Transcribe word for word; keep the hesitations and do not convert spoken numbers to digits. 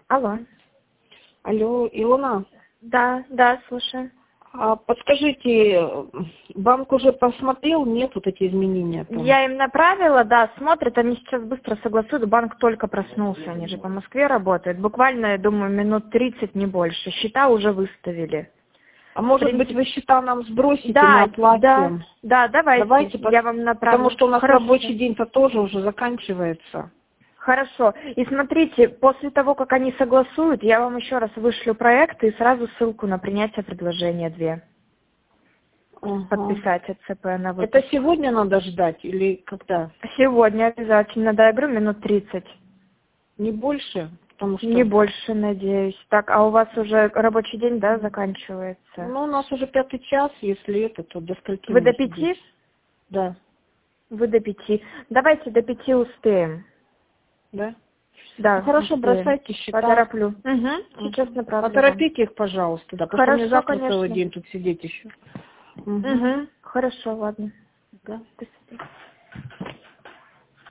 Алло. Алло, Илона. Да, да, слушаю. А подскажите, банк уже посмотрел, нет вот эти изменения там? Я им направила, да, смотрят, они сейчас быстро согласуют, банк только проснулся, они же по Москве работают. Буквально, я думаю, минут тридцать, не больше. Счета уже выставили. А может принципе... быть, вы счета нам сбросите, да, мы оплатим? Да, да, давайте, давайте я вам направлю. Потому что у нас Хорошо. рабочий день-то тоже уже заканчивается. Хорошо. И смотрите, после того, как они согласуют, я вам еще раз вышлю проект и сразу ссылку на принятие предложения две. Ага. Подписать ЦП на выпуск. Это сегодня надо ждать или когда? Сегодня обязательно, да, я говорю, минут тридцать. Не больше? Потому что... Не больше, надеюсь. Так, а у вас уже рабочий день, да, заканчивается? Ну, у нас уже пятый час, если это, то до скольки? Вы до пяти? Да. Вы до пяти. Давайте до пяти успеем. Да? Да. Ну, хорошо, успеем. бросайте счета. Потороплю. Угу. Сейчас направлю. Поторопите их, пожалуйста, да, потому Хорошо, что мне завтра конечно. целый день тут сидеть еще. Угу. Хорошо, ладно. Да. До свидания.